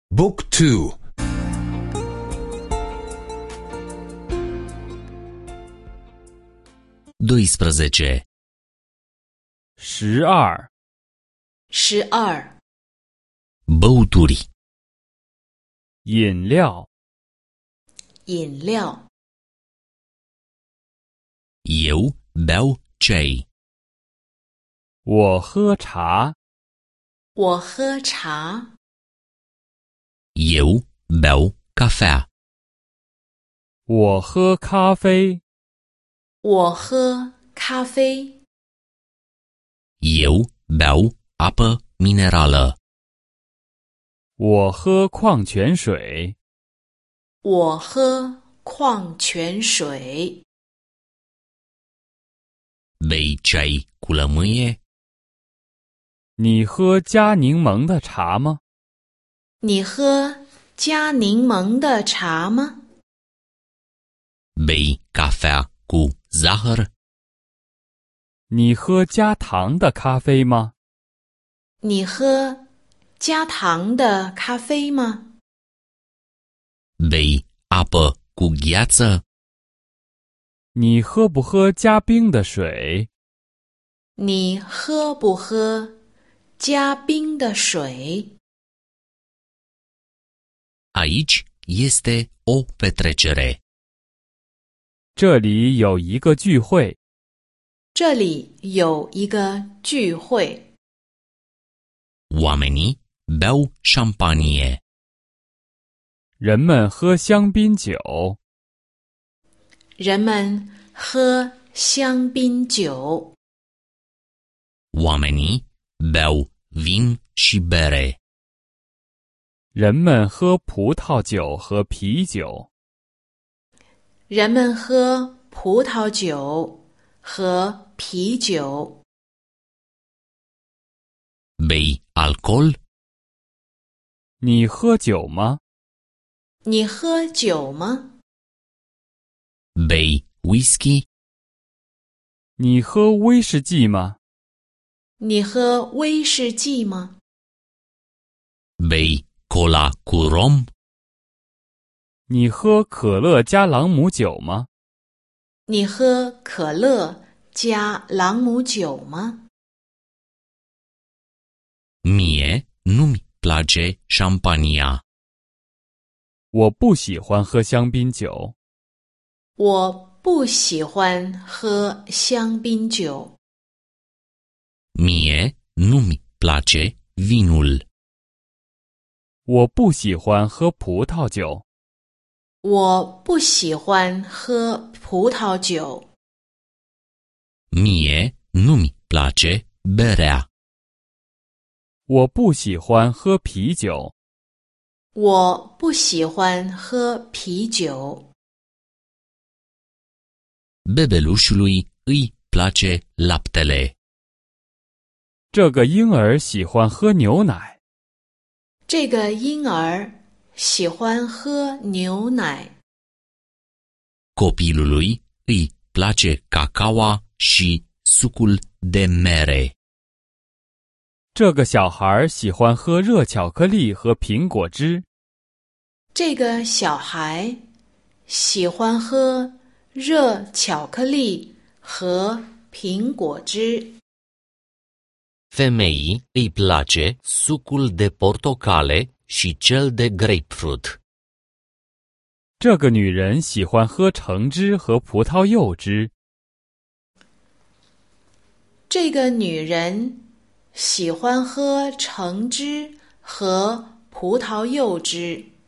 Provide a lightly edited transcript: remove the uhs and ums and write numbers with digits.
Book 2 12. 12. Băuturi. 饮料。 饮料。 Eu beau ceai. 我喝茶。 我喝茶。 Eu beau cafea. 我喝咖啡。 我喝咖啡。 Eu beau apă minerală. 我喝矿泉水。 我喝矿泉水。 Bei ceai cu lămâie? 你喝加柠檬的茶吗？ 你喝加柠檬的茶吗？ Bei cafea cu zahăr? 你喝加糖的咖啡吗？ 你喝加糖的咖啡吗？ Bei apă cu gheață? 你喝不喝加冰的水？ 你喝不喝加冰的水？ Aici este o petrecere. 这里有一个聚会。 这里有一个聚会。 Oamenii beau șampanie. 人们喝香槟酒。 人们喝香槟酒。 Oamenii beau vin și bere. 人们喝葡萄酒和啤酒。 人们喝葡萄酒和啤酒。 Bei alcool? 你喝酒吗？ 你喝酒吗？ Bei whisky? 你喝威士忌吗？ 你喝威士忌吗？ Bei cola cu rom? 你喝可乐加朗姆酒吗？ 你喝可乐加朗姆酒吗？ Mie nu-mi place șampania. 我不喜欢喝香槟酒。 我不喜欢喝香槟酒。 Mie nu-mi place vinul. 我不喜欢喝葡萄酒。 我不喜欢喝葡萄酒。 Mie nu-mi place berea. 我不喜欢喝啤酒。 我不喜欢喝啤酒。 Bebelușului îi place laptele. 这个婴儿喜欢喝牛奶。 这个婴儿喜欢喝牛奶。 Copilului îi place cacaoa și sucul de mere. 这个小孩喜欢喝热巧克力和苹果汁。 这个小孩喜欢喝热巧克力和苹果汁。 Femeii îi place sucul de portocale și cel de grapefruit. 这个女人喜欢喝橙汁和葡萄柚汁。 这个女人喜欢喝橙汁和葡萄柚汁。